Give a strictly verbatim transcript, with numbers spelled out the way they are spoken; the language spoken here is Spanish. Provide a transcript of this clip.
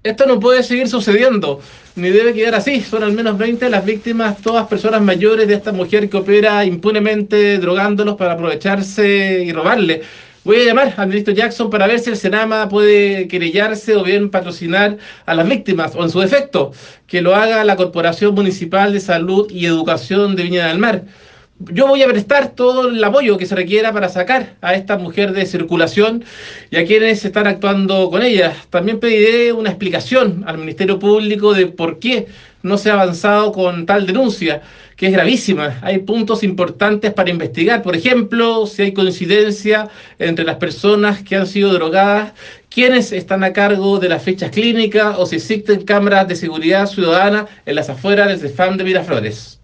Esto no puede seguir sucediendo, ni debe quedar así. Son al menos veinte las víctimas, todas personas mayores de esta mujer que opera impunemente drogándolos para aprovecharse y robarle. Voy a llamar al ministro Jackson para ver si el Senama puede querellarse o bien patrocinar a las víctimas, o en su defecto, que lo haga la Corporación Municipal de Salud y Educación de Viña del Mar. Yo voy a prestar todo el apoyo que se requiera para sacar a esta mujer de circulación y a quienes están actuando con ella. También pediré una explicación al Ministerio Público de por qué no se ha avanzado con tal denuncia, que es gravísima. Hay puntos importantes para investigar. Por ejemplo, si hay coincidencia entre las personas que han sido drogadas, quiénes están a cargo de las fichas clínicas o si existen cámaras de seguridad ciudadana en las afueras del CEFAM de Miraflores.